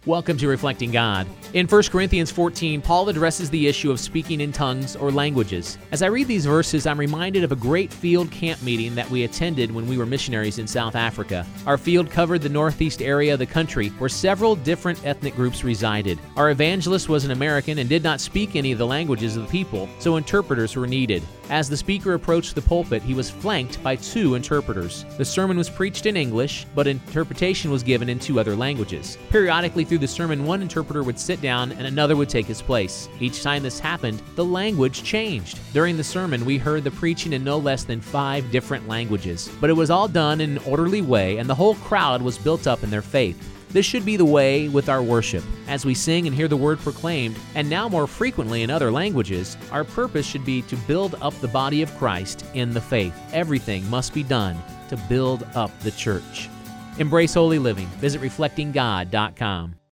Welcome to Reflecting God. In 1 Corinthians 14, Paul addresses the issue of speaking in tongues or languages. As I read these verses, I'm reminded of a great field camp meeting that we attended when we were missionaries in South Africa. Our field covered the northeast area of the country where several different ethnic groups resided. Our evangelist was an American and did not speak any of the languages of the people, so interpreters were needed. As the speaker approached the pulpit, he was flanked by two interpreters. The sermon was preached in English, but interpretation was given in two other languages. Periodically through the sermon, one interpreter would sit down and another would take his place. Each time this happened, the language changed. During the sermon, we heard the preaching in no less than 5 different languages, but it was all done in an orderly way, and the whole crowd was built up in their faith. This should be the way with our worship. As we sing and hear the word proclaimed, and now more frequently in other languages, our purpose should be to build up the body of Christ in the faith. Everything must be done to build up the church. Embrace holy living. Visit reflectinggod.com.